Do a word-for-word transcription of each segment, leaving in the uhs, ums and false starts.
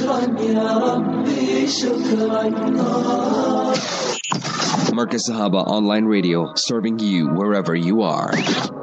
يا ربي شكرا. Markaz Sahaba Online Radio, serving you wherever you are.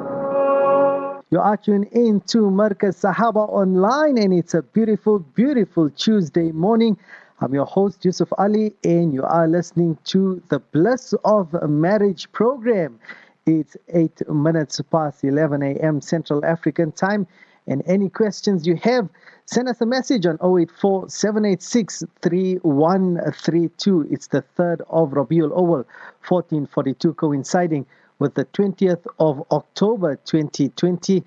You are tuned in to Markaz Sahaba Online, and it's a beautiful, beautiful Tuesday morning. I'm your host, Yusuf Ali, and you are listening to the Bliss of Marriage program. It's eight minutes past eleven a.m. Central African time, and any questions you have, send us a message on zero eight four, seven eight six, three one three two. It's the third of Rabiul Awal, fourteen forty-two, coinciding with the twentieth of October twenty twenty.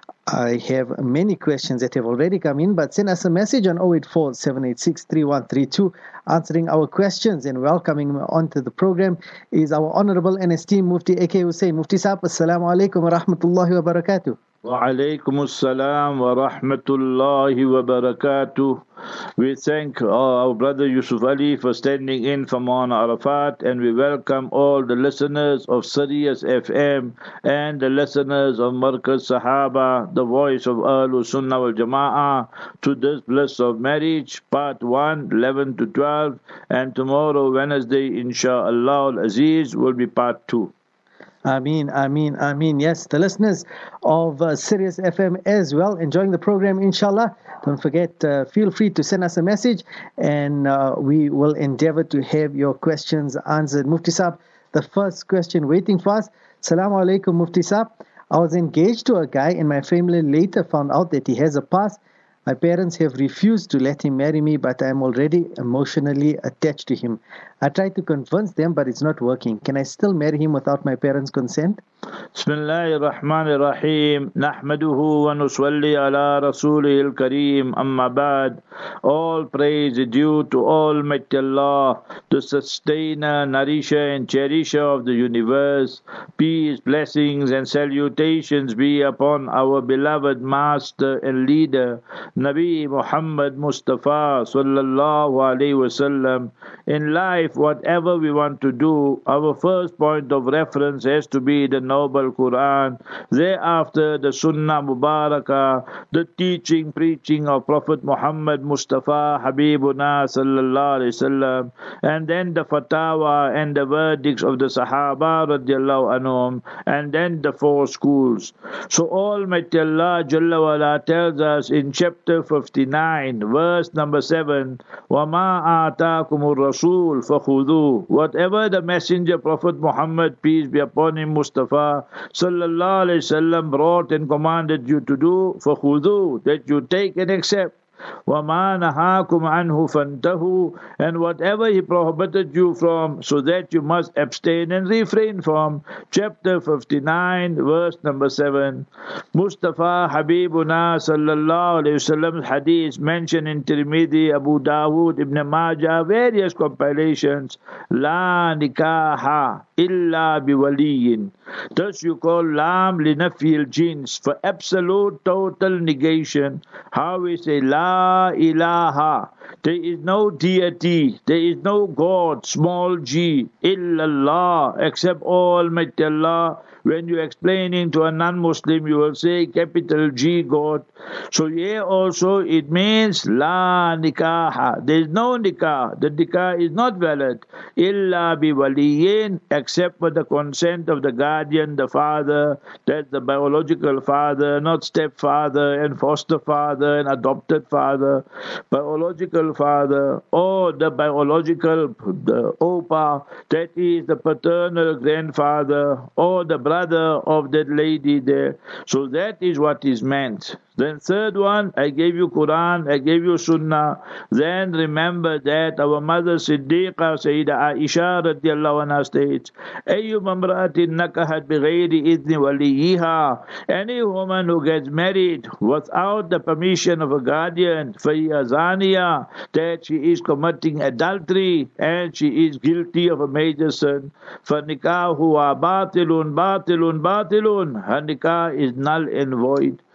I have many questions that have already come in, but send us a message on zero eight four, seven eight six, three one three two, answering our questions. And welcoming onto the program is our Honorable and esteemed Mufti A K Hussein. Mufti Saab, Assalamu alaikum wa rahmatullahi wa barakatuh. Wa alaikum assalam wa rahmatullahi wa barakatuh. We thank our brother Yusuf Ali for standing in for Maulana Arafat, and we welcome all the listeners of Sirius F M and the listeners of Markaz Sahaba, the voice of Ahlul Sunnah wal Jama'ah, to this Bliss of Marriage, part one, eleven to twelve, and tomorrow, Wednesday, Insha'Allah al-Aziz, will be part two. Ameen, Ameen, Ameen. Yes, the listeners of uh, Sirius F M as well, enjoying the program, inshallah. Don't forget, uh, feel free to send us a message, and uh, we will endeavor to have your questions answered. Mufti Saab, the first question waiting for us. Assalamu alaikum, Mufti Saab. I was engaged to a guy, and my family later found out that he has a past. My parents have refused to let him marry me, but I am already emotionally attached to him. I tried to convince them, but it's not working. Can I still marry him without my parents' consent? Bismillahir Rahmanir Rahim. Nahmaduhu wa nusalli ala Rasulihil Kareem. Amma ba'd. All praise is due to Almighty Allah, the sustainer, nourisher, and cherisher of the universe. Peace, blessings, and salutations be upon our beloved master and leader, Nabi Muhammad Mustafa sallallahu alaihi wasallam. In life, whatever we want to do, our first point of reference has to be the Noble Quran. Thereafter, the Sunnah Mubarakah, the teaching, preaching of Prophet Muhammad Mustafa Habibuna sallallahu alaihi wasallam, and then the fatwa and the verdicts of the Sahaba radiallahu anhum, and then the four schools. So Almighty Allah Jalla wala tells us in chapter fifty-nine, verse number seven, وَمَا آتَاكُمُ الرَّسُولُ فَخُذُوهُ. Whatever the messenger Prophet Muhammad, peace be upon him, Mustafa sallallahu alaihi wasallam, brought and commanded you to do, فَخُذُوهُ, that you take and accept. وَمَا نَهَاكُمْ عَنْهُ فَانْتَهُوا, and whatever he prohibited you from, so that you must abstain and refrain from. Chapter fifty-nine, verse number seven. Mustafa Habibuna sallallahu alayhi wasallam's hadith mentioned in Tirmidhi, Abu Dawood, Ibn Majah, various compilations. La nikaha illa biwaliyin. Thus you call lam linafil jins, for absolute total negation. How we say la ilaha, there is no deity, there is no God, small g, illallah, except Almighty Allah. When you're explaining to a non-Muslim, you will say capital G, God. So here also it means la nikaha. There is no nikah. The nikah is not valid. Illa bi waliyin, except with the consent of the guardian, the father, that's the biological father, not stepfather and foster father and adopted father. Biological father, or the biological the opa, that is the paternal grandfather, or the brother of that lady there. So that is what is meant. Then third one, I gave you Quran, I gave you Sunnah. Then remember that our mother Siddiqa Sayyida Aisha radiallahu anha states, Ayyu mamra'atin nakahat bighayri idni waliyiha. Any woman who gets married without the permission of a guardian, fahiya zaniya, that she is committing adultery and she is guilty of a major sin. For nikahu wa batilun, batilun, batilun. Her nikah is null and void.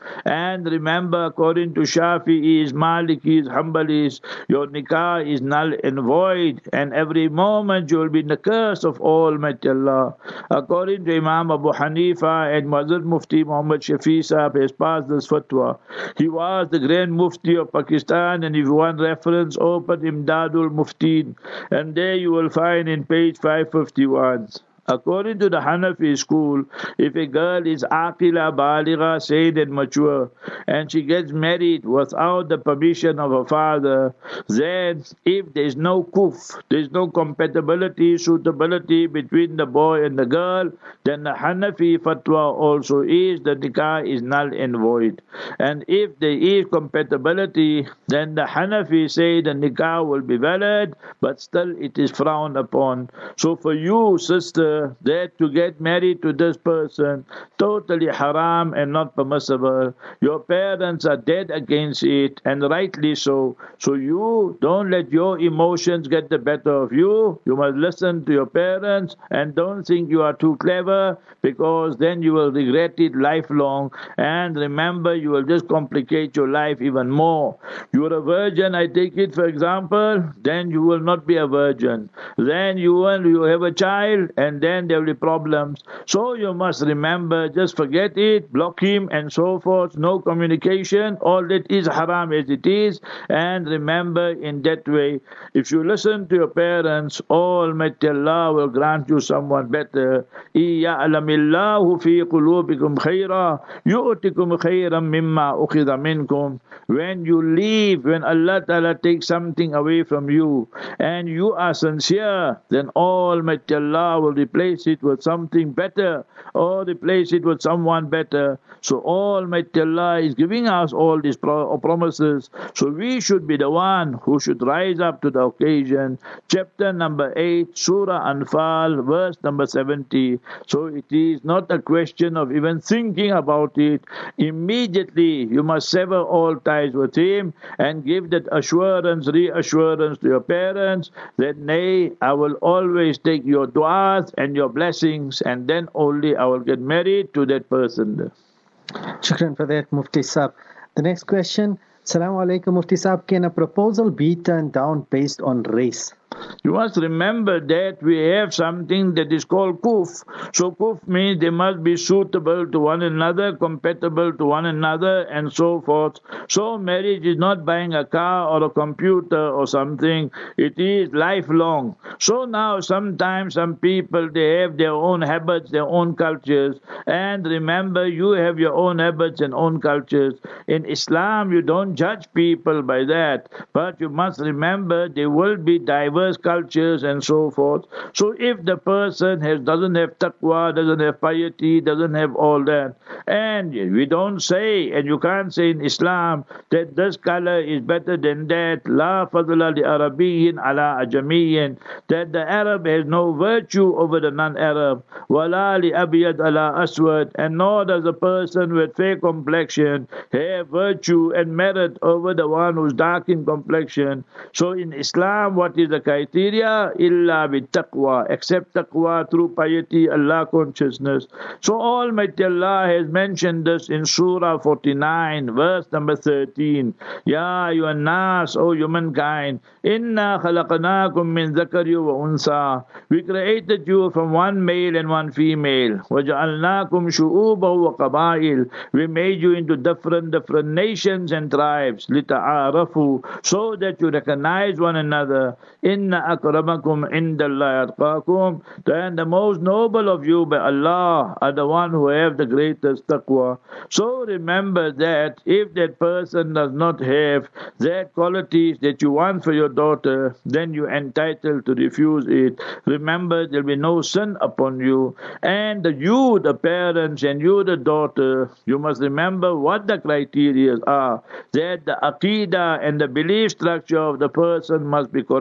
And remember, according to Shafi'is, Malikis, Hanbalis, your nikah is null and void, and every moment you will be in the curse of Almighty Allah. According to Imam Abu Hanifa and Mazhab Mufti Muhammad Shafi Sahib has passed this fatwa. He was the Grand Mufti of Pakistan, and if you want reference, open Imdadul Muftin, and there you will find in page five fifty-one. According to the Hanafi school, if a girl is aqila, baligha, said and mature, and she gets married without the permission of her father, then if there is no kuf, there is no compatibility, suitability between the boy and the girl, then the Hanafi fatwa also is the nikah is null and void. And if there is compatibility, then the Hanafi say the nikah will be valid, but still it is frowned upon. So for you, sister, that to get married to this person, totally haram and not permissible. Your parents are dead against it, and rightly so. So you don't let your emotions get the better of you. You must listen to your parents, and don't think you are too clever, because then you will regret it lifelong. And remember, you will just complicate your life even more. You are a virgin, I take it for example, then you will not be a virgin. Then you will you have a child, and then there will be problems. So you must remember, just forget it, block him and so forth, no communication, all that is haram as it is. And remember, in that way, if you listen to your parents, Almighty Allah will grant you someone better. إِيَعْلَمِ اللَّهُ فِي قُلُوبِكُمْ خَيْرًا يُؤْتِكُمْ خَيْرًا مِمَّا أُخِذَ مِنْكُمْ. When you leave, when Allah Ta'ala takes something away from you, and you are sincere, then Almighty Allah will replace it with something better, or replace it with someone better. So Almighty Allah is giving us all these pro- promises. So we should be the one who should rise up to the occasion. Chapter number eight, Surah Anfal, verse number seventy. So it is not a question of even thinking about it. Immediately you must sever all ties with him and give that assurance, reassurance to your parents that, nay, I will always take your du'as and your blessings, and then only I will get married to that person. Shukran for that, Mufti Saab. The next question, Assalamu alaikum, Mufti Saab. Can a proposal be turned down based on race? You must remember that we have something that is called kuf. So kuf means they must be suitable to one another, compatible to one another, and so forth. So marriage is not buying a car or a computer or something. It is lifelong. So now sometimes some people, they have their own habits, their own cultures. And remember, you have your own habits and own cultures. In Islam, you don't judge people by that. But you must remember, there will be diverse cultures and so forth. So if the person has doesn't have taqwa, doesn't have piety, doesn't have all that, and we don't say, and you can't say in Islam that this color is better than that, la fadla li Arabiyyin ala ajamiyyin, that the Arab has no virtue over the non-Arab, wala li abiyad ala aswad, and nor does a person with fair complexion have virtue and merit over the one who's dark in complexion. So in Islam, what is the criteria? Illa bi taqwa, except taqwa through piety, Allah consciousness. So Almighty Allah has mentioned this in Surah forty-nine, verse number thirteen. Ya ayyuhan nas, O humankind, inna khalaqnakum min dhakari wa unsa. We created you from one male and one female. Waja'alnakum shu'uban wa qabail. We made you into different different nations and tribes. Lita'arafu, so that you recognize one another. Inna akramakum indallahi atqakum. Then the most noble of you by Allah are the one who have the greatest taqwa. So remember that if that person does not have that qualities that you want for your daughter, then you're entitled to refuse it. Remember, there will be no sin upon you. And you, the parents, and you, the daughter, you must remember what the criteria are. That the aqidah and the belief structure of the person must be correct.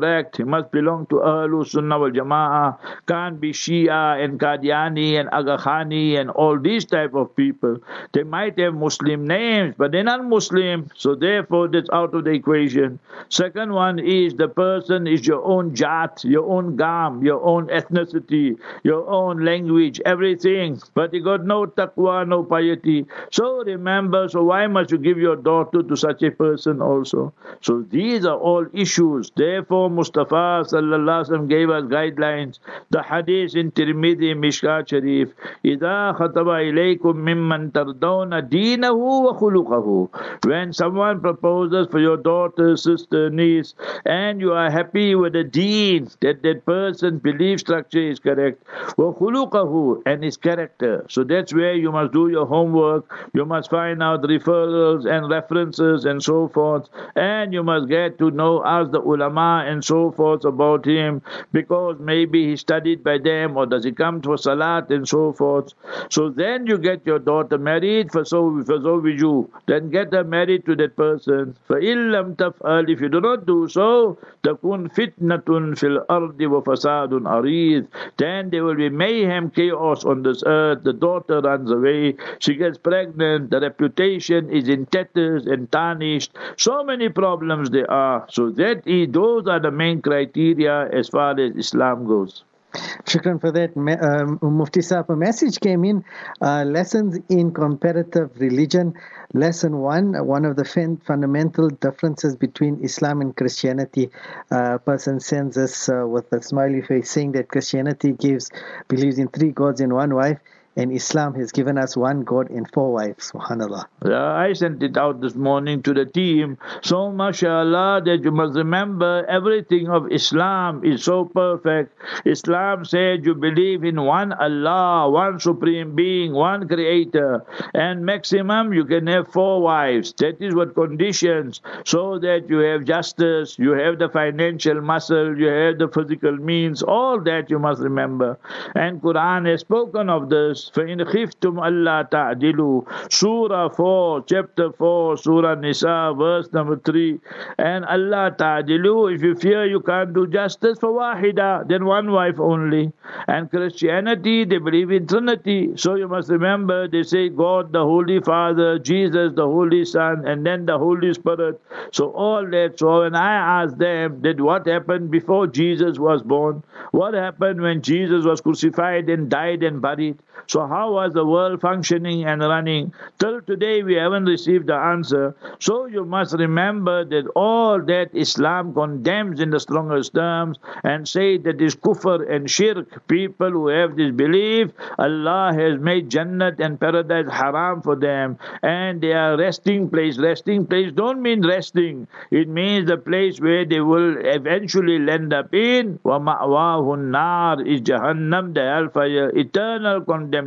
He must belong to Ahlul Sunnah wal Jama'ah. Can't be Shia and Qadiani and Aga Khani and all these type of people. They might have Muslim names, but they're not Muslim, so therefore that's out of the equation. Second one is the person is your own jat, your own gam, your own ethnicity, your own language, everything, but you got no taqwa, no piety. So remember, so why must you give your daughter to such a person also? So these are all issues. Therefore Mustafa sallallahu alaihi wasallam gave us guidelines. The hadith in Tirmidhi, Mishkat Sharif, إِذَا خَطَبَ إِلَيْكُم مِّمَّن تَرْضَوْنَ دِينَهُ وَخُلُقَهُ. When someone proposes for your daughter, sister, niece, and you are happy with the deen, that that person's belief structure is correct, وَخُلُقَهُ, and his character. So that's where you must do your homework. You must find out referrals and references and so forth, and you must get to know, ask the ulama and so forth about him, because maybe he studied by them, or does he come for salat and so forth. So then you get your daughter married for so for so with you. Then get her married to that person. For illam taf'al, if you do not do so, takun fitnatun fil ardi wa fasadun arid. Then there will be mayhem, chaos on this earth. The daughter runs away, she gets pregnant, the reputation is in tatters and tarnished. So many problems there are. So that is, those are the main criteria as far as Islam goes. Shukran for that. Um, Mufti Saab, a message came in, uh, lessons in comparative religion. Lesson one, one of the fundamental differences between Islam and Christianity. A uh, person sends us uh, with a smiley face saying that Christianity gives, believes in three gods and one wife, and Islam has given us one God and four wives. Subhanallah. Yeah, I sent it out this morning to the team. So, mashallah, that you must remember everything of Islam is so perfect. Islam said you believe in one Allah, one supreme being, one creator, and maximum you can have four wives. That is what conditions, so that you have justice, you have the financial muscle, you have the physical means, all that you must remember. And Quran has spoken of this. فَإِنْ خِفْتُمْ أَلَّا تَعْدِلُوا, Surah four, chapter four, Surah Nisa, verse number three. And Allah ta'dilu, if you fear you can't do justice, for wahida, then one wife only. And Christianity, they believe in Trinity. So you must remember, they say God, the Holy Father, Jesus, the Holy Son, and then the Holy Spirit. So all that. So when I asked them that what happened before Jesus was born, what happened when Jesus was crucified and died and buried, so how was the world functioning and running? Till today we haven't received the answer. So you must remember that all that Islam condemns in the strongest terms and say that is kufr and shirk. People who have this belief, Allah has made Jannat and paradise haram for them, and they are resting place. Resting place don't mean resting. It means the place where they will eventually land up in. Wa ma'wahun nar is Jahannam, the hellfire, eternal condemnation.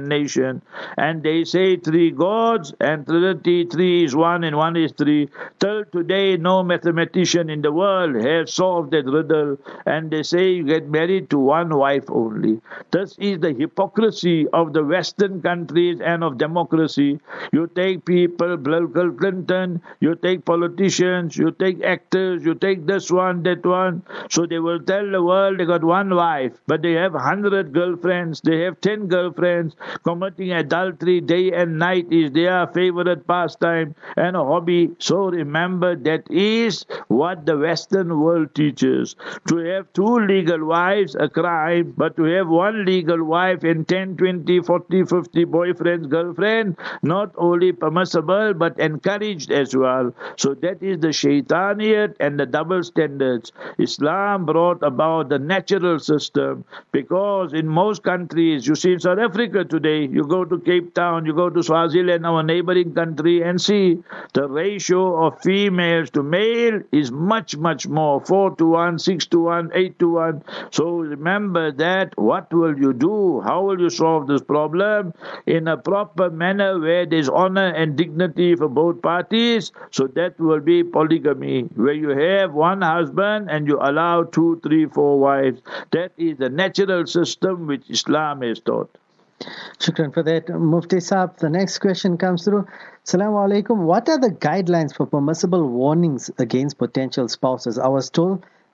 And they say three gods and Trinity, three is one and one is three. Till today no mathematician in the world has solved that riddle, and they say you get married to one wife only. This is the hypocrisy of the Western countries and of democracy. You take people, Bill Clinton, you take politicians, you take actors, you take this one, that one. So they will tell the world they got one wife, but they have hundred girlfriends, they have ten girlfriends. Committing adultery day and night is their favorite pastime and a hobby. So remember, that is what the Western world teaches. To have two legal wives, a crime, but to have one legal wife and ten, twenty, forty, fifty boyfriends, girlfriends, not only permissible but encouraged as well. So that is the shaitaniyat and the double standards. Islam brought about the natural system, because in most countries, you see in South Africa today, you go to Cape Town, you go to Swaziland, our neighboring country, and see the ratio of females to male is much, much more. four to one, six to one, eight to one. So remember that. What will you do? How will you solve this problem? In a proper manner where there is honor and dignity for both parties. So that will be polygamy, where you have one husband and you allow two, three, four wives. That is the natural system which Islam has taught. Shukran for that. Mufti Saab, the next question comes through. Assalamu alaikum. What are the guidelines for permissible warnings against potential spouses? I was told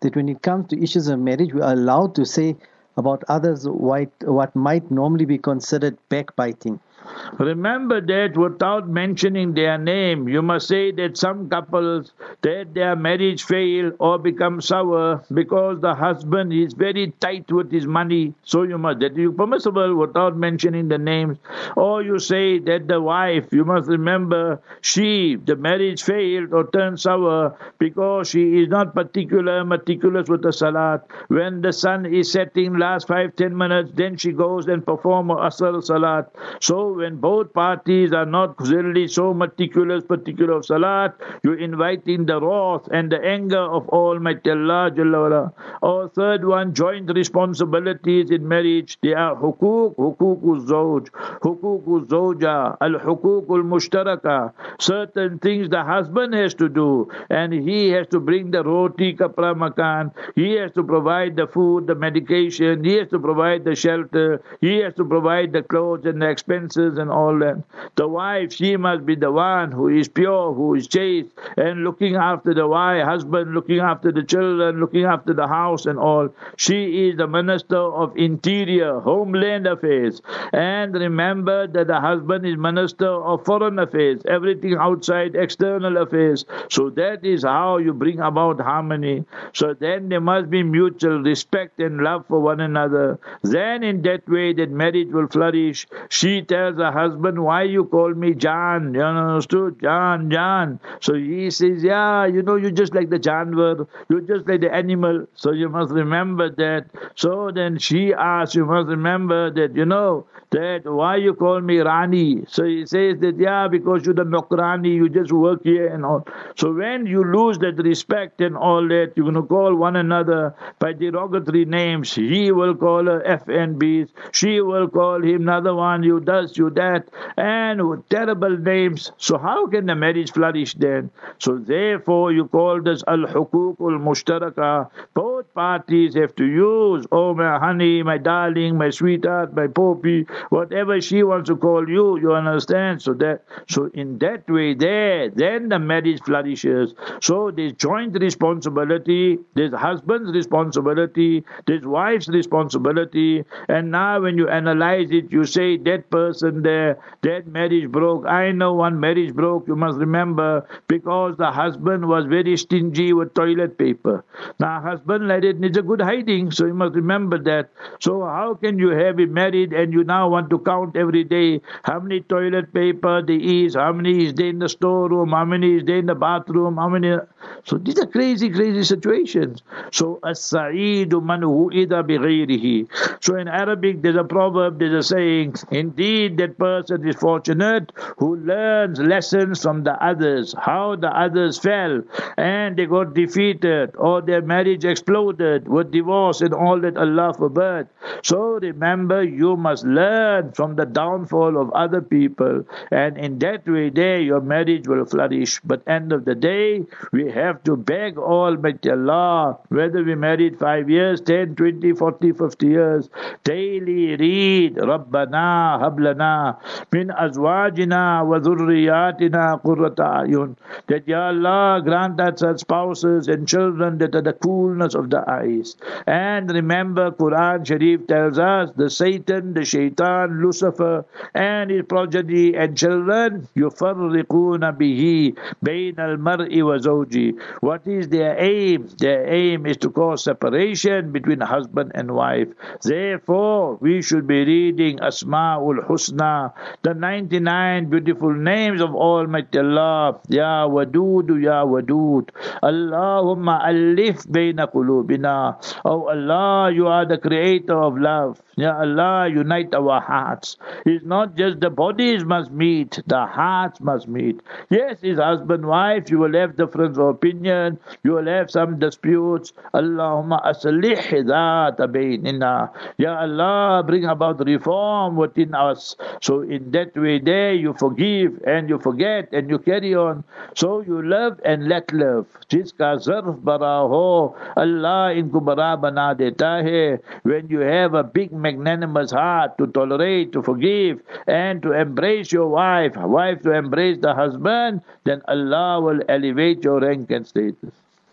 that when it comes to issues of marriage, we are allowed to say about others what, what might normally be considered backbiting. Remember that without mentioning their name, you must say that some couples, that their marriage fail or become sour because the husband is very tight with his money. So you must, that is permissible without mentioning the names. Or you say that the wife, you must remember, she, the marriage failed or turned sour because she is not particular, meticulous with the salat. When the sun is setting last five, ten minutes, then she goes and perform asr salat. So when both parties are not really so meticulous, particular of salat, you're inviting the wrath and the anger of Almighty Allah Jalla wala. Or third one, joint responsibilities in marriage. They are hukuk, hukukul zawj, hukukul zawja, al-hukukul mushtaraka. Certain things the husband has to do, and he has to bring the roti, kapra, makan. He has to provide the food, the medication. He has to provide the shelter. He has to provide the clothes and the expenses and all that. The wife, she must be the one who is pure, who is chaste, and looking after the wife, husband, looking after the children, looking after the house and all. She is the Minister of Interior, Homeland Affairs. And remember that the husband is Minister of Foreign Affairs, everything outside, external affairs. So that is how you bring about harmony. So then there must be mutual respect and love for one another. Then in that way that marriage will flourish. She tells the husband, why you call me John? You understood? John, John. So he says, yeah, you know, you're just like the janwar. You're just like the animal. So you must remember that. So then she asks, you must remember that, you know, that why you call me Rani? So he says that, yeah, because you're the Nokrani, you just work here and all. So when you lose that respect and all that, you're going to call one another by derogatory names. He will call her F N Bs. She will call him another one, you does, you that, and with terrible names. So how can the marriage flourish then? So therefore you call this al-hukuk al-mushtaraka. Both parties have to use, oh my honey, my darling, my sweetheart, my poppy, whatever she wants to call you, you understand? So that, so in that way there, then the marriage flourishes. So there's joint responsibility, there's husband's responsibility, there's wife's responsibility, and now when you analyze it, you say that person there, that marriage broke. I know one marriage broke, you must remember, because the husband was very stingy with toilet paper. Now husband like it needs a good hiding, so you must remember that. So how can you have it married and you now want to count every day how many toilet paper there is, how many is there in the storeroom, how many is there in the bathroom, how many... So these are crazy, crazy situations. So as-sa'idu man hu'ida bighayrihi. So in Arabic there's a proverb, there's a saying, indeed that person is fortunate who learns lessons from the others, how the others fell and they got defeated or their marriage exploded with divorce and all that, Allah forbid. So remember, you must learn from the downfall of other people, and in that way there your marriage will flourish. But end of the day, we have to beg Almighty Allah, whether we married five years, ten, twenty, forty, fifty years, daily read Rabbana hablana min azwajina wa dhurriyatina qurrata ayun, that Ya Allah grant us such spouses and children that are the coolness of the eyes. And remember, Quran Sharif tells us the Satan, the Shaitan, Lucifer and his progeny and children, yufarriquna bihi bain al-mar'i wa zawji. What is their aim? Their aim is to cause separation between husband and wife. Therefore, we should be reading Asma'ul Husna, the ninety-nine beautiful names of Almighty Allah. Ya Wadud, Ya Wadud. Allahumma alif bayna qulubina. Oh Allah, you are the creator of love. Ya Allah, unite our hearts. It's not just the bodies must meet, the hearts must meet. Yes, it's husband, wife, you will have difference of opinion, you will have some disputes. Allahumma aslih dhata baynina. Ya Allah, bring about reform within us. So in that way there, you forgive and you forget and you carry on. So you love and let love. Jiska zarf bara ho, Allah inko bara bana deta hai. When you have a big magnanimous heart to tolerate, to forgive, and to embrace your wife, wife to embrace the husband, then Allah will elevate your rank and status.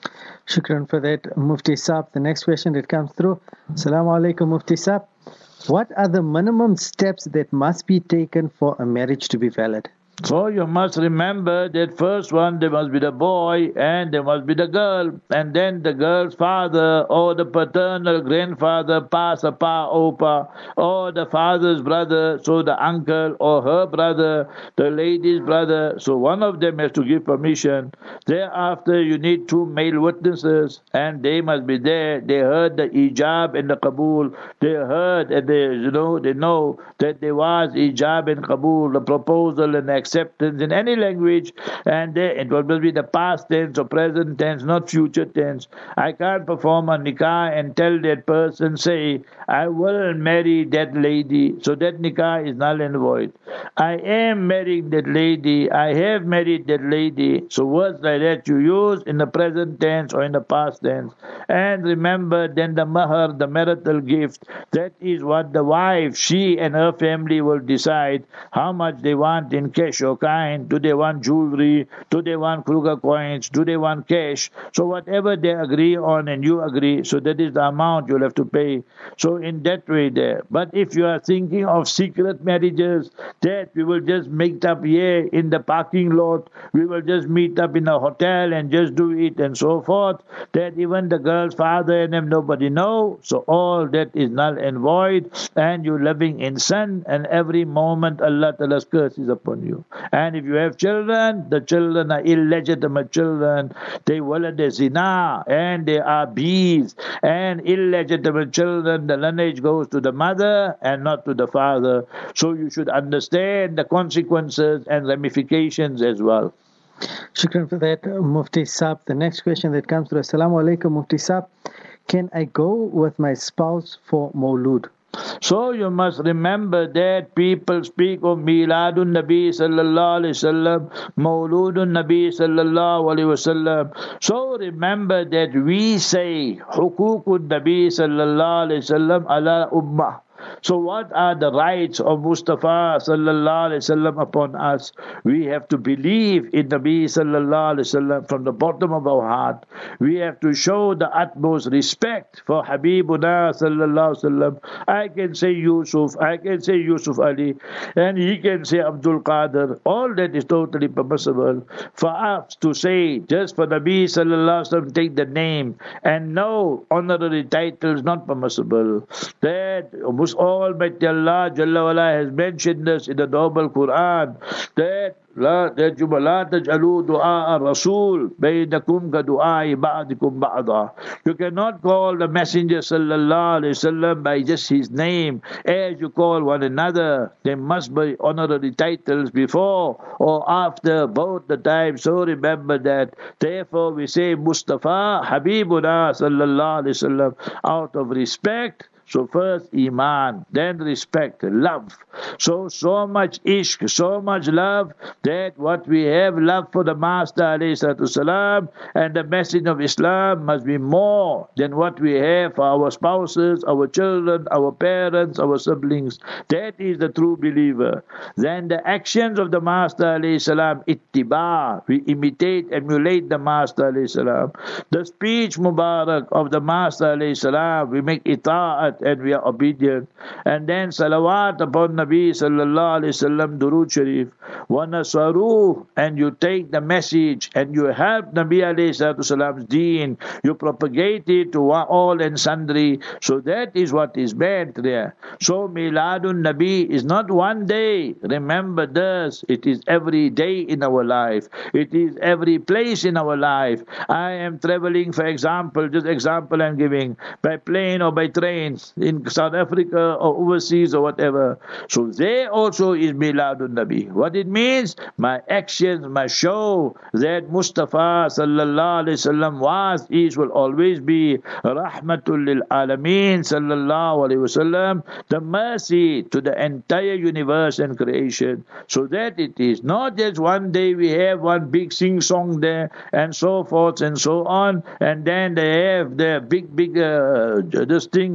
Shukran for that, Mufti Saab. The next question that comes through. Assalamu alaikum, Mufti Saab. What are the minimum steps that must be taken for a marriage to be valid? So you must remember that first one, there must be the boy and there must be the girl. And then the girl's father or the paternal grandfather, pa, sapa, opa, or the father's brother, so the uncle or her brother, the lady's brother. So one of them has to give permission. Thereafter, you need two male witnesses and they must be there. They heard the ijab and the qabul. They heard and they, you know, they know that there was ijab and qabul, the proposal and the acceptance in any language, and they, it will be the past tense or present tense, not future tense. I can't perform a nikah and tell that person, say, I will marry that lady, so that nikah is null and void. I am marrying that lady, I have married that lady, so words like that you use in the present tense or in the past tense. And remember, then the mahar, the marital gift, that is what the wife, she and her family will decide how much they want in cash or kind. Do they want jewelry? Do they want Kruger coins? Do they want cash? So whatever they agree on and you agree, so that is the amount you'll have to pay. So in that way there. But if you are thinking of secret marriages, that we will just meet up here in the parking lot, we will just meet up in a hotel and just do it and so forth, that even the girl's father and them, nobody know. So all that is null and void, and you're living in sin, and every moment Allah Ta'ala's curse is upon you. And if you have children, the children are illegitimate children. They walad zina, and they are bees. And illegitimate children, the lineage goes to the mother and not to the father. So you should understand the consequences and ramifications as well. Shukran for that, Mufti Saab. The next question that comes through. Assalamu alaikum, Mufti Saab. Can I go with my spouse for Mawlud? So you must remember that people speak of Miladun Nabi sallallahu alaihi wasallam, Mawludun Nabi sallallahu alaihi wasallam. So remember that we say Hukukun Nabi sallallahu alaihi wasallam ala ummah. So what are the rights of Mustafa sallallahu alaihi wasallam upon us? We have to believe in Nabi sallallahu alaihi wasallam from the bottom of our heart. We have to show the utmost respect for Habibuna sallallahu alaihi wasallam. I can say Yusuf, I can say Yusuf Ali, and he can say Abdul Qadir. All that is totally permissible. For us to say just for Nabi sallallahu alaihi wasallam, take the name and no honorary titles, not permissible. That Almighty Allah Jalla wala has mentioned this in the noble Quran, that لا لا تجعلوا دعاء الرسول بينكم كدعاء بعضكم بعضا. You cannot call the Messenger sallallahu alaihi wasallam by just his name as you call one another. There must be honorary titles before or after both the times. So remember that. Therefore we say Mustafa Habibuna sallallahu alaihi wasallam out of respect. So first Iman, then respect, love. So, so much ishq, so much love, that what we have love for the Master alayhi and the message of Islam must be more than what we have for our spouses, our children, our parents, our siblings. That is the true believer. Then the actions of the Master alayhi ittiba, we imitate, emulate the Master alayhi. The speech Mubarak of the Master alayhi, we make ita'at, and we are obedient. And then salawat upon Nabi sallallahu alaihi wasallam, durood sharif, wa nasaruh, and you take the message and you help Nabi alayhi salam's deen, you propagate it to all and sundry. So that is what is meant there. So Miladun Nabi is not one day. Remember this, it is every day in our life. It is every place in our life. I am traveling, for example, just example I'm giving, by plane or by train, in South Africa or overseas or whatever. So there also is Miladun Nabi. What it means? My actions must show that Mustafa sallallahu alaihi wasallam was, is, will always be Rahmatul lil Alameen sallallahu alaihi wasallam, the mercy to the entire universe and creation. So that it is not just one day we have one big sing song there and so forth and so on, and then they have their big big uh, this thing Kirat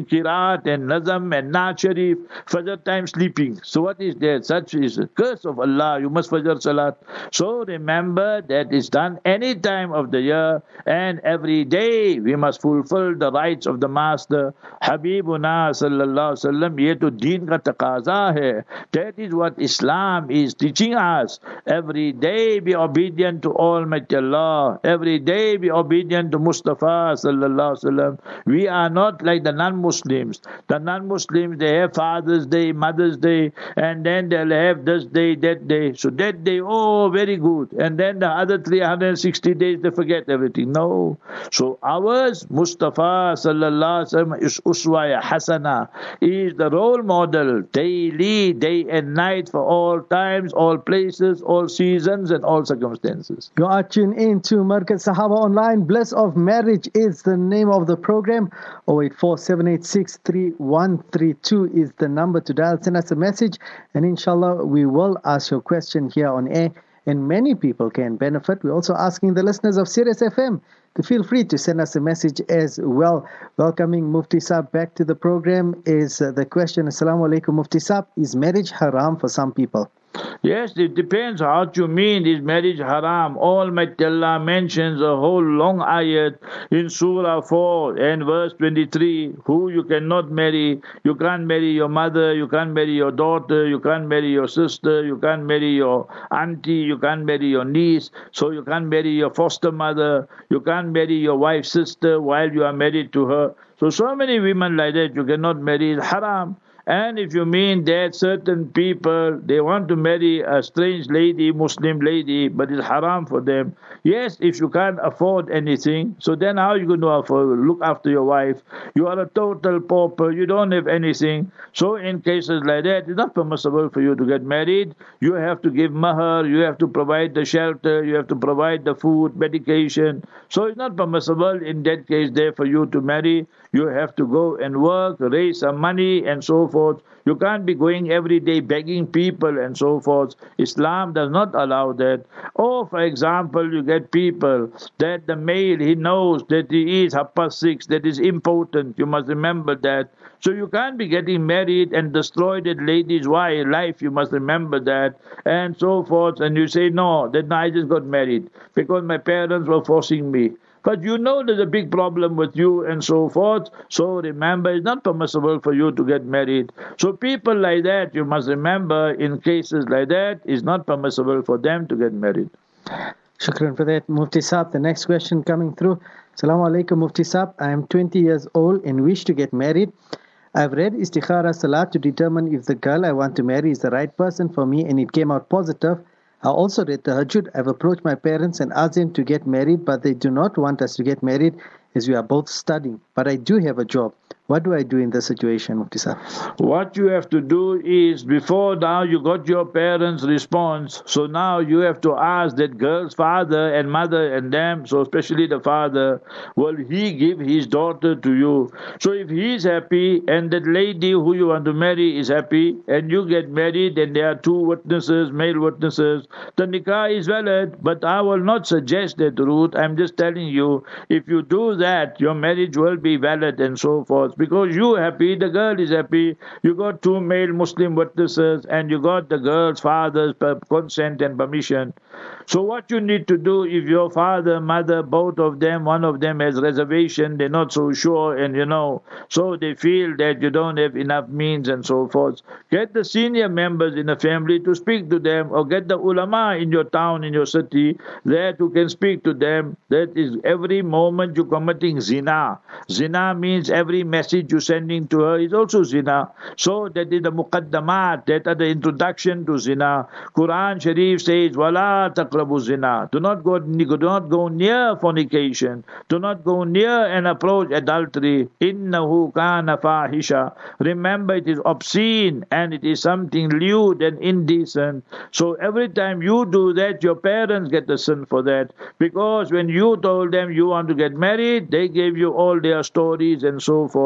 salat and nazam and naat sharif, fajr time sleeping. So what is that? Such is a curse of Allah. You must fajr salat. So remember that it's done any time of the year, and every day we must fulfill the rights of the Master. Habibuna sallallahu alaihi wasallam, ye to deen ka taqaza hai. That is what Islam is teaching us. Every day be obedient to Almighty Allah. Every day be obedient to Mustafa sallallahu alaihi wasallam. We are not like the non-Muslims. The non-Muslims, they have Father's Day, Mother's Day, and then they'll have this day, that day. So that day, oh, very good. And then the other three hundred sixty days, they forget everything. No. So ours, Mustafa sallallahu alaihi wasallam, is uswa hasana, is the role model, daily, day and night, for all times, all places, all seasons, and all circumstances. You are tuned in to Markaz Sahaba Online. Bliss of Marriage is the name of the program. oh eight four, seven eight six, three one three two is the number to dial. Send us a message, and inshallah we will ask your question here on air, and many people can benefit. We're also asking the listeners of Sirius F M to feel free to send us a message as well. Welcoming Mufti Saab back to the program is uh, the question. Assalamu alaikum, Mufti Saab. Is marriage haram for some people? Yes, it depends how you mean is marriage haram. Almighty Allah mentions a whole long ayat in Surah four and verse twenty-three, who you cannot marry. You can't marry your mother, you can't marry your daughter, you can't marry your sister, you can't marry your auntie, you can't marry your niece, so you can't marry your foster mother, you can't marry your wife's sister while you are married to her. So, so many women like that you cannot marry, is haram. And if you mean that certain people, they want to marry a strange lady, Muslim lady, but it's haram for them. Yes, if you can't afford anything, so then how are you going to afford, look after your wife? You are a total pauper, you don't have anything. So in cases like that, it's not permissible for you to get married. You have to give mahar, you have to provide the shelter, you have to provide the food, medication. So it's not permissible in that case there for you to marry. You have to go and work, raise some money and so forth. You can't be going every day begging people and so forth. Islam does not allow that. Or, for example, you get people that the male, he knows that he is half past six, that is important. You must remember that. So you can't be getting married and destroy that lady's life. You must remember that. And so forth. And you say, no, then I just got married because my parents were forcing me. But you know there's a big problem with you and so forth. So remember, it's not permissible for you to get married. So people like that, you must remember, in cases like that, it's not permissible for them to get married. Shukran for that, Mufti Saab. The next question coming through. Assalamu alaikum, Mufti Saab. I am twenty years old and wish to get married. I've read Istikhara Salat to determine if the girl I want to marry is the right person for me, and it came out positive. I also read Tahajjud. I've approached my parents and asked them to get married, but they do not want us to get married as we are both studying. But I do have a job. What do I do in this situation, Mufti Saab? What you have to do is, before now you got your parents' response, so now you have to ask that girl's father and mother and them, so especially the father, will he give his daughter to you? So if he is happy and that lady who you want to marry is happy and you get married and there are two witnesses, male witnesses, the nikah is valid. But I will not suggest that route. I'm just telling you, if you do that, your marriage will be valid and so forth. Because you happy, the girl is happy, you got two male Muslim witnesses and you got the girl's father's consent and permission. So what you need to do, if your father, mother, both of them, one of them has reservation, they're not so sure, and you know, so they feel that you don't have enough means and so forth, get the senior members in the family to speak to them, or get the ulama in your town, in your city, that who can speak to them. That is, every moment you're committing zina. Zina means every message you're sending to her is also zina. So that is the muqaddamat, that are the introduction to zina. Quran Sharif says, wala taqrabu zina. Do not go, do not go near fornication. Do not go near and approach adultery. Innahu kana fahisha. Remember, it is obscene and it is something lewd and indecent. So every time you do that, your parents get the sin for that. Because when you told them you want to get married, they gave you all their stories and so forth.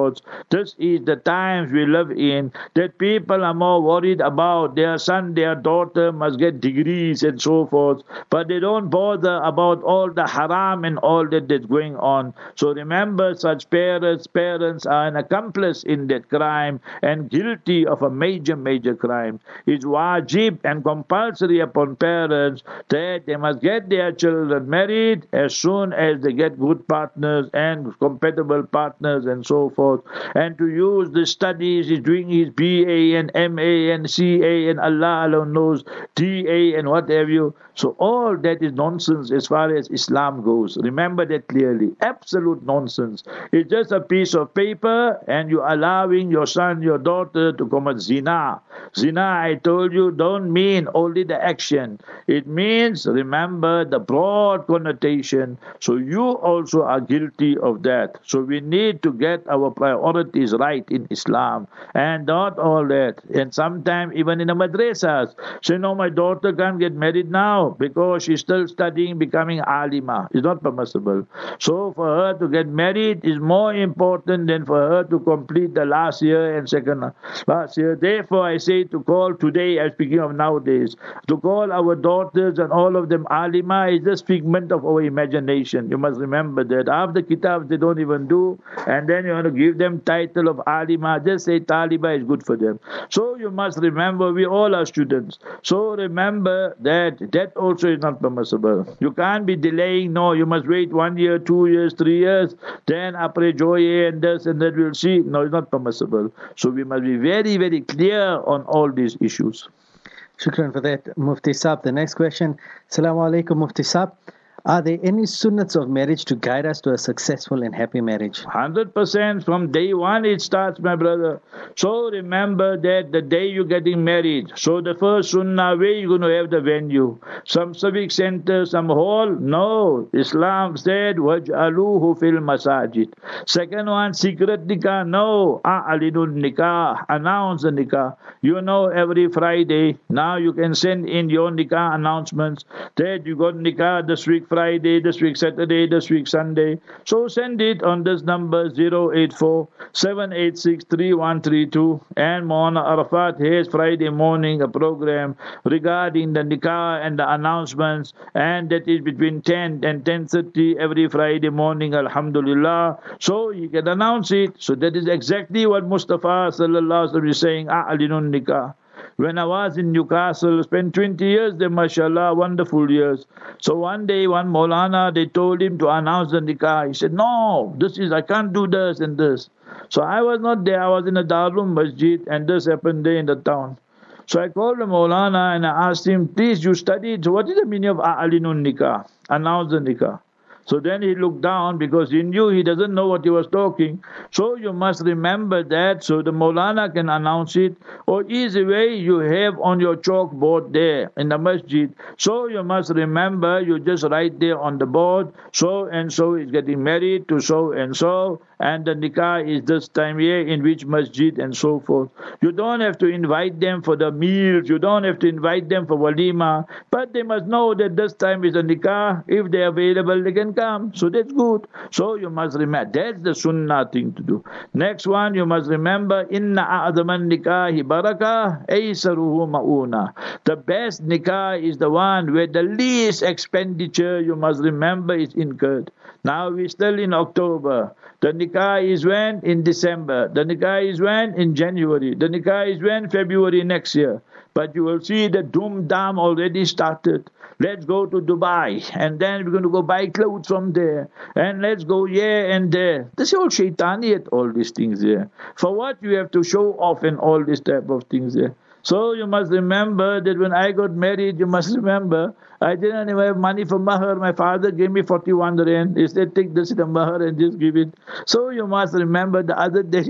forth. This is the times we live in, that people are more worried about their son, their daughter must get degrees and so forth, but they don't bother about all the haram and all that that's going on. So remember, such parents, parents are an accomplice in that crime and guilty of a major, major crime. It's wajib and compulsory upon parents that they must get their children married as soon as they get good partners and compatible partners and so forth, and to use the studies, he's doing his B A and M A and C A and Allah alone knows D A and what have you. So all that is nonsense as far as Islam goes. Remember that clearly. Absolute nonsense. It's just a piece of paper and you're allowing your son, your daughter to commit zina. Zina, I told you, don't mean only the action. It means, remember, the broad connotation. So you also are guilty of that. So we need to get our priorities right in Islam and not all that. And sometimes even in the madrasas, say, no, my daughter can't get married now because she's still studying, becoming alima. It's not permissible. So for her to get married is more important than for her to complete the last year and second last year. Therefore, I say to call today, I'm speaking of nowadays, to call our daughters and all of them alima is just figment of our imagination. You must remember that. Half the kitabs they don't even do, and then you want to give them title of alima, just say taliba is good for them. So you must remember, we all are students. So remember that that also is not permissible. You can't be delaying. No, you must wait one year, two years, three years, then apre joye and this and that we'll see. No, it's not permissible. So we must be very, very clear on all these issues. Shukran for that, Mufti Saab. The next question. Assalamu alaikum, Mufti Saab. Are there any sunnats of marriage to guide us to a successful and happy marriage? one hundred percent from day one it starts, my brother. So remember that the day you're getting married, so the first sunnah, where you're going to have the venue? Some civic center, some hall? No. Islam said, وَجْعَلُوهُ فِي الْمَسَاجِدِ. Second one, secret nikah? No. أَعْلِنُ nikah. Announce the nikah. You know, every Friday, now you can send in your nikah announcements that you got nikah this week Friday, this week Saturday, this week Sunday. So send it on this number zero eight four, seven eight six, three one three two. And Maulana Arafat has Friday morning a program regarding the nikah and the announcements, and that is between ten and ten thirty every Friday morning, alhamdulillah. So you can announce it. So that is exactly what Mustafa sallallahu alaihi wasallam is saying, a'linun nikah. When I was in Newcastle, spent twenty years there, mashallah, wonderful years. So one day, one Maulana, they told him to announce the nikah. He said, no, this is, I can't do this and this. So I was not there, I was in a Darul Masjid, and this happened there in the town. So I called the Maulana and I asked him, please, you studied, so what is the meaning of a'linun nikah? Announce the nikah. So then he looked down because he knew he doesn't know what he was talking. So you must remember that so the Maulana can announce it. Or easy way, you have on your chalkboard there in the masjid. So you must remember, you just write there on the board, so and so is getting married to so and so, and the nikah is this time here in which masjid and so forth. You don't have to invite them for the meals, you don't have to invite them for walima, but they must know that this time is a nikah. If they're available, they can come. So that's good. So you must remember, that's the sunnah thing to do. Next one, you must remember, inna a'zaman nikahi barakah, aysaruhu ma'una. The best nikah is the one where the least expenditure, you must remember, is incurred. Now we're still in October. The nikah is when? In December. The nikah is when? In January. The nikah is when? February next year. But you will see the doom dam already started. Let's go to Dubai, and then we're going to go buy clothes from there, and let's go here and there. This is all shaitaniyat, all these things there. For what you have to show off and all this type of things there. So you must remember that when I got married, you must remember, I didn't even have money for mahar. My father gave me forty-one rand. He said, take this in the mahar and just give it. So you must remember the other day,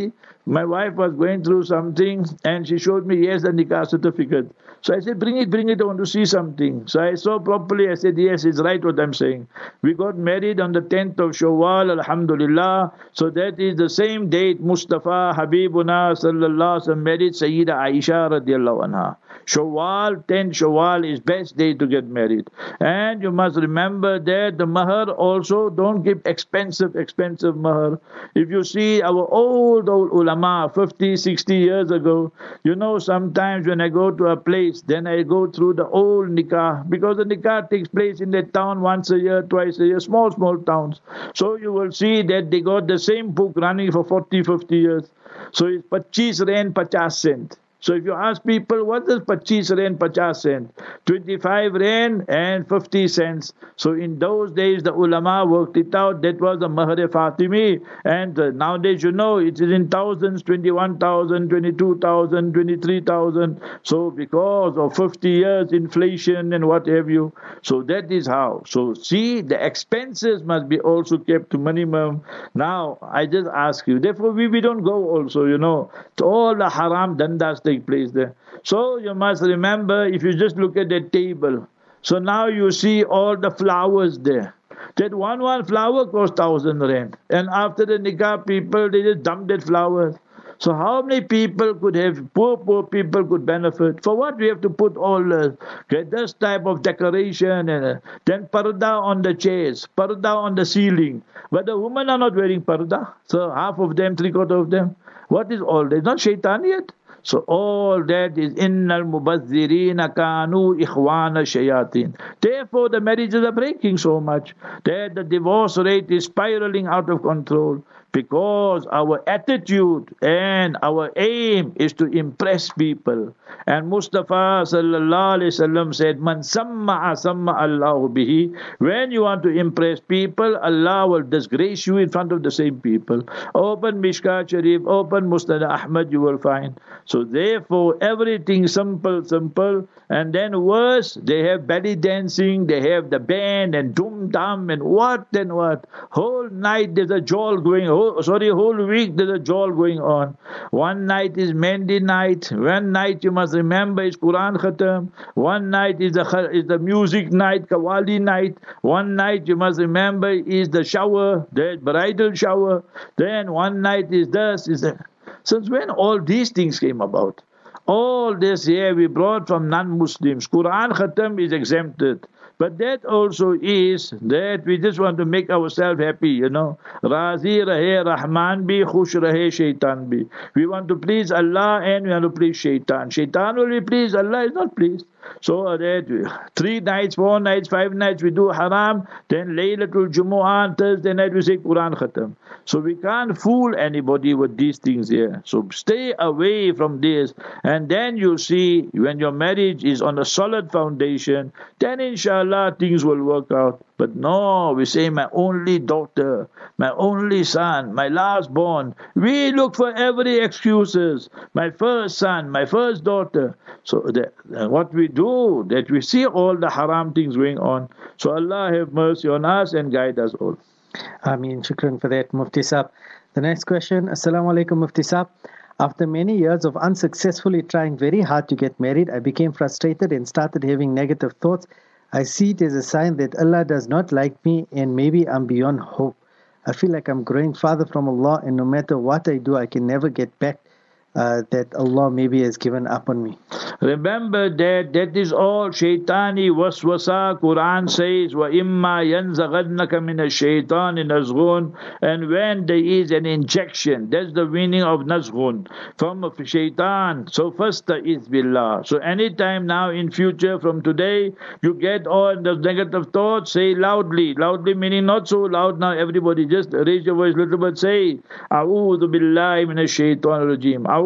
My wife was going through something and she showed me, yes, the nikah certificate. So I said, bring it, bring it, I want to see something. So I saw properly, I said, yes, it's right what I'm saying. We got married on the tenth of Shawwal, alhamdulillah. So that is the same date Mustafa Habibuna sallallahu alaihi wasallam married Sayyida Aisha radiallahu anha. Shawwal, tenth Shawwal is best day to get married. And you must remember that the mahar also, don't give expensive, expensive mahar. If you see our old, old ulama, fifty, sixty years ago, you know, sometimes when I go to a place, then I go through the old nikah, because the nikah takes place in that town once a year, twice a year, small, small towns. So you will see that they got the same book running for forty, fifty years. So it's twenty-five rand, fifty cent. So if you ask people, what is twenty-five rand, fifty cent? twenty-five rand and fifty cents. So in those days, the ulama worked it out. That was the Mahr Fatimi. And uh, nowadays, you know, it is in thousands, twenty-one thousand, twenty-two thousand, twenty-three thousand. So because of fifty years inflation and what have you. So that is how. So see, the expenses must be also kept to minimum. Now, I just ask you, therefore we, we don't go also, you know, to all the haram dandas take place there. So you must remember, if you just look at that table, so now you see all the flowers there. That one one flower costs thousand rand, and after the nikah, people they just dump that flowers. So how many people could have, poor, poor people could benefit? For what we have to put all uh, okay, this type of decoration and uh, then parda on the chairs, parda on the ceiling. But the women are not wearing parda. So half of them, three quarter of them. What is all that? Not shaitan yet. So all that is innal mubazzirina kanu ikhwana shayatin. Therefore the marriages are breaking so much that the divorce rate is spiraling out of control, because our attitude and our aim is to impress people. And Mustafa sallallahu alaihi wasallam said, "Man samma'a samma Allahu bihi." When you want to impress people, Allah will disgrace you in front of the same people. Open Mishkat Sharif, open Musnad Ahmad, you will find. So therefore, everything simple, simple. And then worse, they have belly dancing, they have the band and dum dum and what and what. Whole night there's a jol going. Whole, sorry, whole week there's a jol going on. One night is Mehndi night. One night you must remember is Quran Khatam. One night is the is the music night, Qawwali night. One night you must remember is the shower, the bridal shower. Then one night is this, is that. Since when all these things came about? All this here we brought from non-Muslims. Quran Khatam is exempted. But that also is that we just want to make ourselves happy, you know. Razi rahe Rahman bi, khush rahe Shaitan bi. We want to please Allah and we want to please Shaitan. Shaitan will be pleased, Allah is not pleased. So uh, that three nights, four nights, five nights we do haram, then Laylatul Jumu'ah, Thursday night we say Quran Khatam. So we can't fool anybody with these things here. So stay away from this, and then you see when your marriage is on a solid foundation, then inshallah things will work out. But no, we say my only daughter, my only son, my last born. We look for every excuses. My first son, my first daughter. So that, uh, what we do, that we see all the haram things going on. So Allah have mercy on us and guide us all. Ameen. Shukran for that, Mufti Saab. The next question. Assalamu alaikum, Mufti Saab. After many years of unsuccessfully trying very hard to get married, I became frustrated and started having negative thoughts. I see it as a sign that Allah does not like me and maybe I'm beyond hope. I feel like I'm growing farther from Allah, and no matter what I do, I can never get back uh, that Allah maybe has given up on me. Remember that that is all shaitani waswasa. Quran says, wa imma yanzaghannaka min ash-shaytan nazghun. And when there is an injection, that's the meaning of nazghun, from of shaitan. So first is billah. So anytime now in future, from today, you get all the negative thoughts, say loudly. Loudly meaning not so loud now, everybody just raise your voice a little bit, say, A'udhu billahi minash shaitan rajim.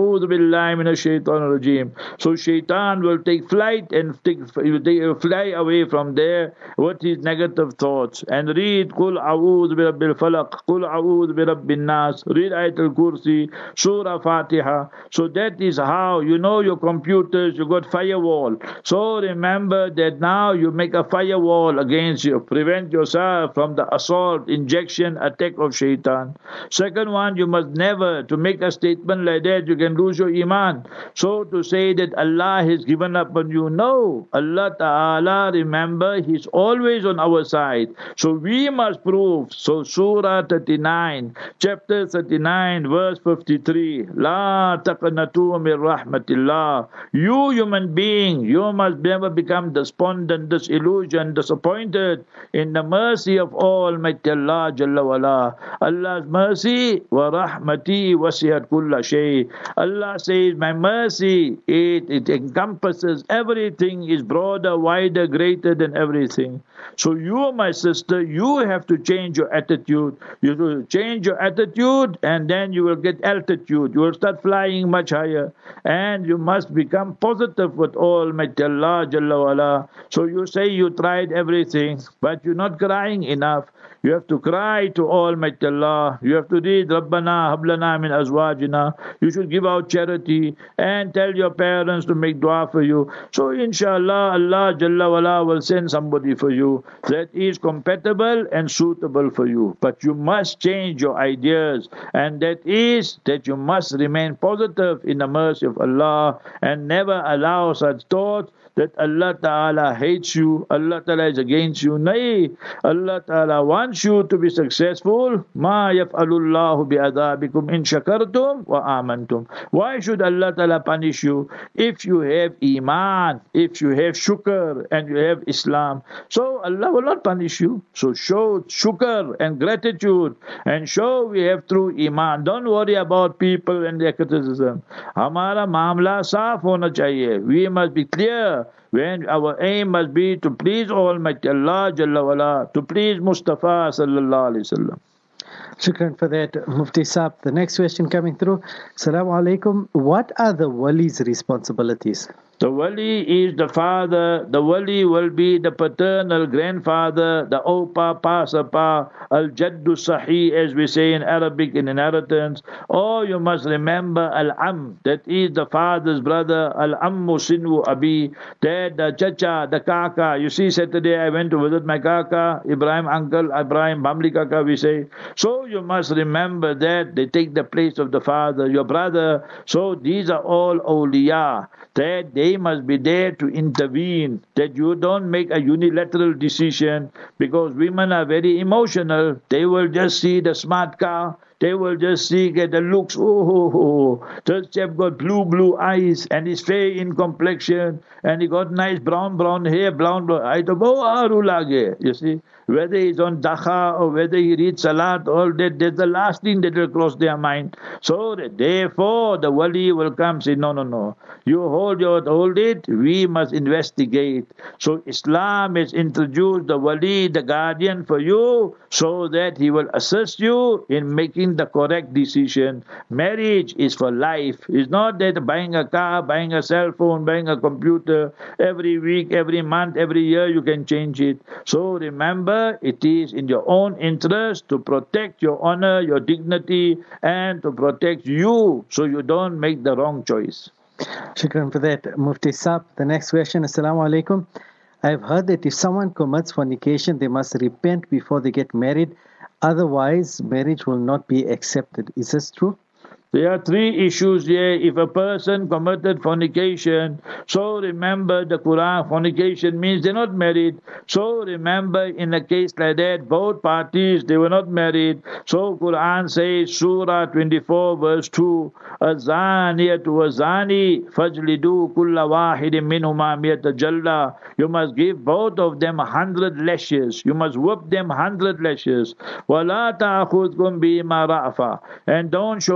A'udhu billahi minash shaitanir rajim. So shaitan will take flight and take, he will take, fly away from there with his negative thoughts. And read Qul A'udhu bi Rabbil Falaq, Qul A'udhu bi Rabbin Nas, read Ayatul Kursi, Surah Fatiha. So that is how you know your computers, you got firewall. So remember that now you make a firewall against you, prevent yourself from the assault, injection, attack of shaitan. Second one, you must never, to make a statement like that, you can lose your iman. So to say that Allah has given up on you, no. Allah Ta'ala, remember, He's always on our side. So we must prove. So Surah thirty-nine, chapter thirty-nine, verse fifty-three, La taqnatu min rahmatillah. You human being, you must never become despondent, disillusioned, disappointed in the mercy of Almighty Allah Jalla wala. Allah's mercy, wa rahmati wasiyat kulla shay. Allah says, my mercy, it, it encompasses everything, is broader, wider, greater than everything. So you, my sister, you have to change your attitude. You will change your attitude and then you will get altitude. You will start flying much higher. And you must become positive with Almighty Allah Jalla wala. So you say you tried everything, but you're not crying enough. You have to cry to Almighty Allah. You have to read Rabbana hablana min azwajina. You should give out charity and tell your parents to make dua for you. So inshallah, Allah Jalla wala will send somebody for you that is compatible and suitable for you. But you must change your ideas, and that is that you must remain positive in the mercy of Allah and never allow such thoughts that Allah Ta'ala hates you, Allah Ta'ala is against you. Nay, Allah Ta'ala wants you to be successful. Ma yaf'alullahu bi'adabikum in shakartum wa amantum. Why should Allah Ta'ala punish you if you have iman, if you have shukr and you have Islam? So Allah will not punish you. So show shukr and gratitude and show we have true iman. Don't worry about people and their criticism. Hamara maamla saaf hona chahiye. We must be clear. When our aim must be to please Almighty Allah Jalla wala, to please Mustafa Sallallahu Alaihi Wasallam. Shukran for that, Mufti Saab. The next question coming through. Assalamu alaikum. What are the wali's responsibilities? The wali is the father, the wali will be the paternal grandfather, the opa, pasapa, al-jaddu sahi, as we say in Arabic in inheritance. Or you must remember al-am, that is the father's brother, al-ammu sinu abi, that the chacha, the kaka. You see, Saturday I went to visit my kaka, Ibrahim uncle, Ibrahim Bamli kaka, we say. So you must remember that they take the place of the father, your brother. So these are all awliya, that they must be there to intervene, that you don't make a unilateral decision, because women are very emotional. They will just see the smart car, they will just see get the looks. Oh, oh, oh. This chap got blue, blue eyes, and he's fair in complexion, and he got nice brown, brown hair, brown, brown. I thought, oh, aru lage. You see, whether he's on dakha or whether he reads salat, all that, that's the last thing that will cross their mind. So therefore, the wali will come and say, no, no, no. You hold your hold it. We must investigate. So Islam has introduced the wali, the guardian for you, so that he will assist you in making the correct decision. Marriage is for life. It's not that buying a car, buying a cell phone, buying a computer every week, every month, every year you can change it. So remember, it is in your own interest to protect your honor, your dignity, and to protect you so you don't make the wrong choice. Shukran for that, Mufti Saab. The next question, Assalamu alaikum. I have heard that if someone commits fornication, they must repent before they get married. Otherwise, marriage will not be accepted. Is this true? There are three issues here. If a person committed fornication, so remember the Quran, fornication means they're not married. So remember in a case like that, both parties, they were not married. So Quran says, Surah twenty-four verse two, Azaniyatu wazani fajlidu kulla wahidin minhuma miyata jalla. You must give both of them a hundred lashes. You must whip them a hundred lashes. Wala ta'khudkum bima ra'fa. And don't show them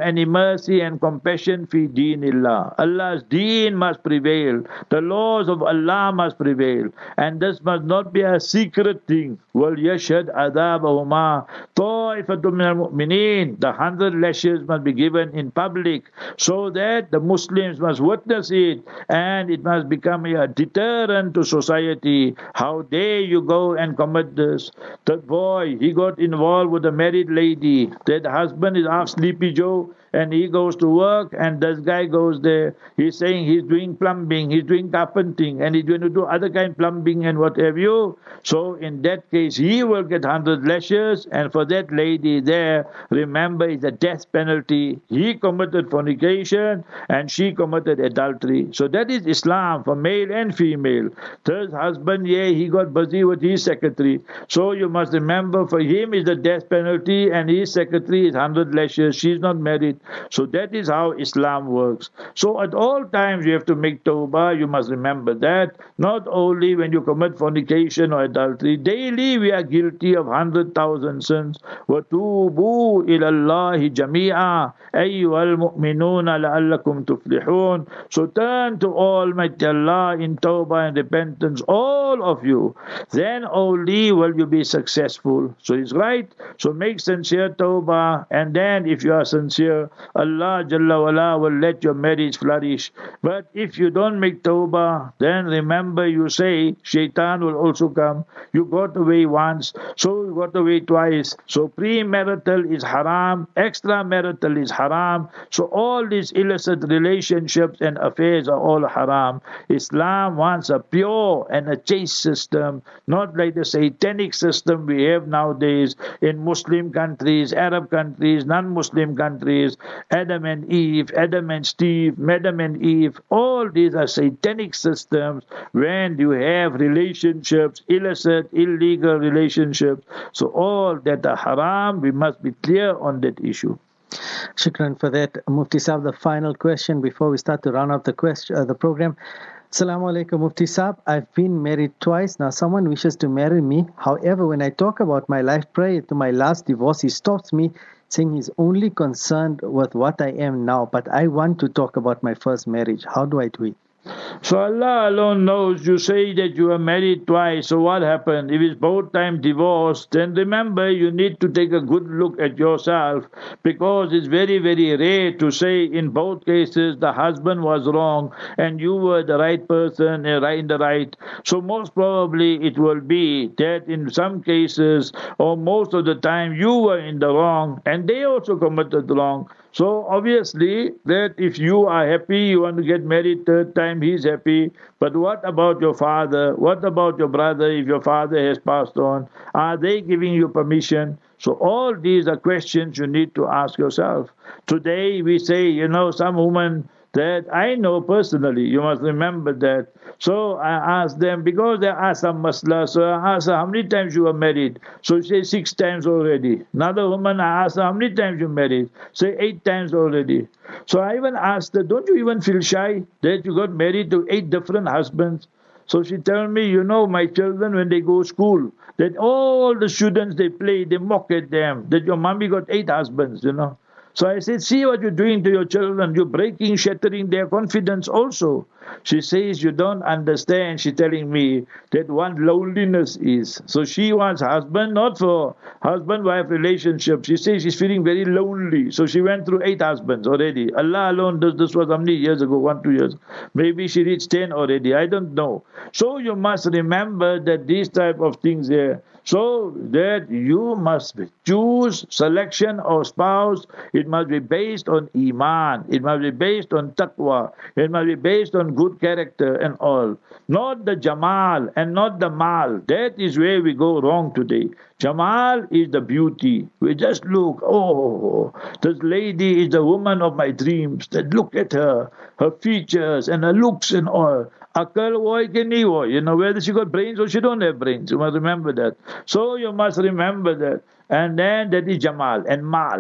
any mercy and compassion fi deenillah. Allah's deen must prevail. The laws of Allah must prevail. And this must not be a secret thing. وَلْيَشْهَدْ عَذَابَهُمَا طَائِفَةٌ مِّنَ الْمُؤْمِنِينَ. The hundred lashes must be given in public so that the Muslims must witness it and it must become a deterrent to society. How dare you go and commit this? That boy, he got involved with a married lady. That husband is half Sleepy Joe and he goes to work and this guy goes there. He's saying he's doing plumbing, he's doing carpenting and he's going to do other kind of plumbing and what have you. So in that case, he will get one hundred lashes, and for that lady there, remember, it's a death penalty. He committed fornication and she committed adultery. So that is Islam for male and female. This husband, yeah, he got busy with his secretary. So you must remember, for him is the death penalty and his secretary is one hundred lashes. She's not married. So that is how Islam works. So at all times you have to make tawbah. You must remember that. Not only when you commit fornication or adultery. Daily we are guilty of one hundred thousand sins. وَتُوبُوا إِلَى اللَّهِ جَمِيعًا أَيُّهَا الْمُؤْمِنُونَ لَعَلَّكُمْ تُفْلِحُونَ. So turn to Almighty Allah in tawbah and repentance, all of you. Then only will you be successful. So it's right. So make sincere tawbah, and then if you are sincere, Allah Jalla wala will let your marriage flourish. But if you don't make tawbah, then remember, you say shaitan will also come. You got away once, so you got away twice. So premarital is haram, extramarital is haram. So all these illicit relationships and affairs are all haram. Islam wants a pure and a chaste system, not like the satanic system we have nowadays in Muslim countries, Arab countries, non-Muslim countries. Adam and Eve, Adam and Steve, Madam and Eve, all these are satanic systems when you have relationships, illicit, illegal relationships. So all that are haram, we must be clear on that issue. Shukran for that. Mufti Saab, the final question before we start to run off the question, uh, the program. Assalamu alaikum, Mufti Saab. I've been married twice. Now someone wishes to marry me. However, when I talk about my life prior to my last divorce, he stops me, saying he's only concerned with what I am now, but I want to talk about my first marriage. How do I do it? So Allah alone knows. You say that you are married twice, so what happened? If it's both time divorce, then remember you need to take a good look at yourself, because it's very, very rare to say in both cases the husband was wrong and you were the right person and right in the right. So most probably it will be that in some cases, or most of the time, you were in the wrong and they also committed wrong. So obviously that if you are happy, you want to get married third time, he's happy. But what about your father? What about your brother if your father has passed on? Are they giving you permission? So all these are questions you need to ask yourself. Today we say, you know, some woman that I know personally, you must remember that. So I asked them, because there are some masla, so I asked her, how many times you were married? So she said, six times already. Another woman, I asked her, how many times you married? Say, eight times already. So I even asked her, don't you even feel shy that you got married to eight different husbands? So she told me, you know, my children, when they go to school, that all the students, they play, they mock at them, that your mommy got eight husbands, you know. So I said, see what you're doing to your children. You're breaking, shattering their confidence also. She says, you don't understand. She's telling me that what loneliness is. So she wants husband, not for husband-wife relationship. She says she's feeling very lonely. So she went through eight husbands already. Allah alone does. This was how many years ago? One, two years. Maybe she reached ten already. I don't know. So you must remember that these type of things here. So that you must choose selection of spouse. It must be based on iman. It must be based on taqwa. It must be based on good character and all. Not the jamal and not the mal. That is where we go wrong today. Jamal is the beauty. We just look, oh, this lady is the woman of my dreams. That look at her, her features and her looks and all. Akal woy ke nahi woy. You know, whether she got brains or she don't have brains. You must remember that. So you must remember that. And then that is Jamal and Mal.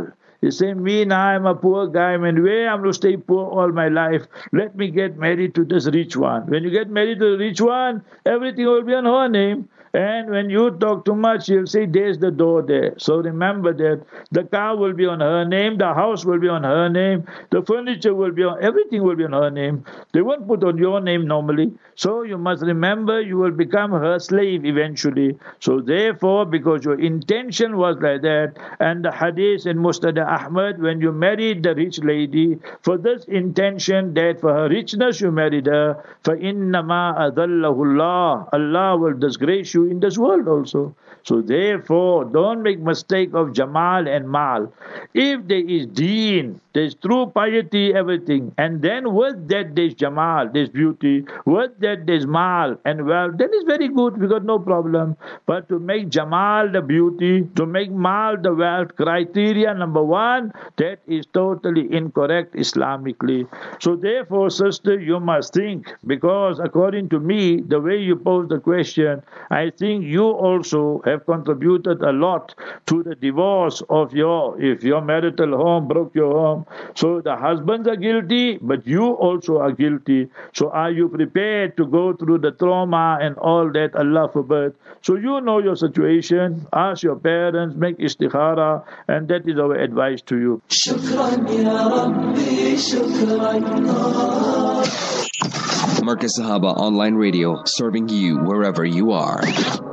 You say, me now, I'm a poor guy. I mean, where I'm going to stay poor all my life? Let me get married to this rich one. When you get married to the rich one, everything will be on her name. And when you talk too much, you'll say, there's the door there. So remember that the car will be on her name, the house will be on her name, the furniture will be on, everything will be on her name. They won't put on your name normally. So you must remember you will become her slave eventually. So therefore, because your intention was like that, and the hadith in Musnad Ahmad, when you married the rich lady, for this intention that for her richness you married her, فَإِنَّمَا أَذَلَّهُ اللَّهُ, Allah will disgrace you in this world also. So therefore, don't make mistake of Jamal and Mal. If there is deen, there's true piety, everything, and then with that there's Jamal, there's beauty, with that there's Mal and wealth, that is very good, we got no problem. But to make Jamal the beauty, to make Mal the wealth, criteria number one, that is totally incorrect Islamically. So therefore, sister, you must think, because according to me, the way you pose the question, I think you also have contributed a lot to the divorce of your, if your marital home broke your home. So the husbands are guilty, but you also are guilty. So are you prepared to go through the trauma and all that? Allah forbid. So you know your situation. Ask your parents, make istikhara, and that is our advice to you. شكرا يا ربي شكرا. Markaz Sahaba Online Radio, serving you wherever you are.